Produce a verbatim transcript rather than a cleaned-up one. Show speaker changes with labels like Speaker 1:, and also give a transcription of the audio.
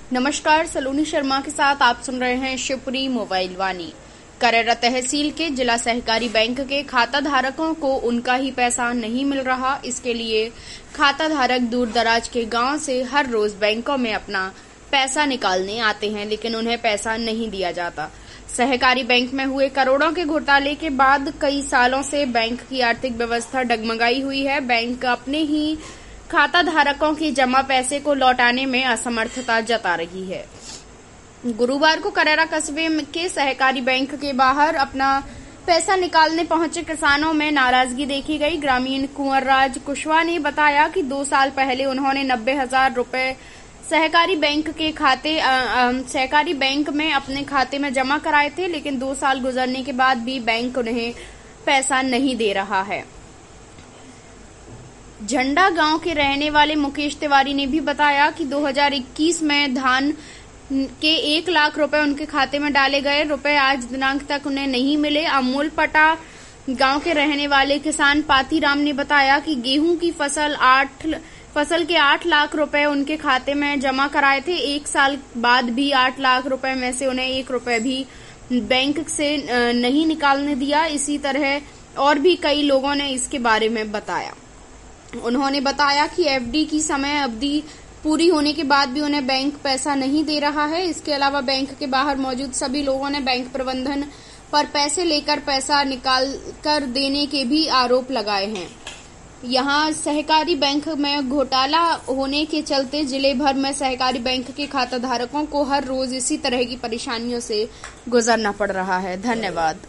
Speaker 1: नमस्कार, सलोनी शर्मा के साथ आप सुन रहे हैं शिवपुरी मोबाइल वाणी। करेरा तहसील के जिला सहकारी बैंक के खाता धारकों को उनका ही पैसा नहीं मिल रहा। इसके लिए खाता धारक दूर दराज के गांव से हर रोज बैंकों में अपना पैसा निकालने आते हैं, लेकिन उन्हें पैसा नहीं दिया जाता। सहकारी बैंक में हुए करोड़ों के घोटाले के बाद कई सालों से बैंक की आर्थिक व्यवस्था डगमगाई हुई है। बैंक अपने ही खाता धारकों के जमा पैसे को लौटाने में असमर्थता जता रही है। गुरुवार को करेरा कस्बे के सहकारी बैंक के बाहर अपना पैसा निकालने पहुंचे किसानों में नाराजगी देखी गई। ग्रामीण कुंवर राज कुशवाहा ने बताया कि दो साल पहले उन्होंने नब्बे हजार रूपये सहकारी बैंक के खाते आ, आ, सहकारी बैंक में अपने खाते में जमा कराए थे, लेकिन दो साल गुजरने के बाद भी बैंक उन्हें पैसा नहीं दे रहा है। झंडा गांव के रहने वाले मुकेश तिवारी ने भी बताया कि दो हज़ार इक्कीस में धान के एक लाख रुपए उनके खाते में डाले गए रुपए आज दिनांक तक उन्हें नहीं मिले। अमोल पटा गांव के रहने वाले किसान पातीराम ने बताया कि गेहूं की फसल आठ फसल के आठ लाख रुपए उनके खाते में जमा कराए थे। एक साल बाद भी आठ लाख रुपए में से उन्हें एक रुपए भी बैंक से नहीं निकालने दिया। इसी तरह और भी कई लोगों ने इसके बारे में बताया। उन्होंने बताया कि एफडी की समय अवधि पूरी होने के बाद भी उन्हें बैंक पैसा नहीं दे रहा है। इसके अलावा बैंक के बाहर मौजूद सभी लोगों ने बैंक प्रबंधन पर पैसे लेकर पैसा निकाल कर देने के भी आरोप लगाए हैं। यहां सहकारी बैंक में घोटाला होने के चलते जिले भर में सहकारी बैंक के खाता धारकों को हर रोज इसी तरह की परेशानियों से गुजरना पड़ रहा है। धन्यवाद।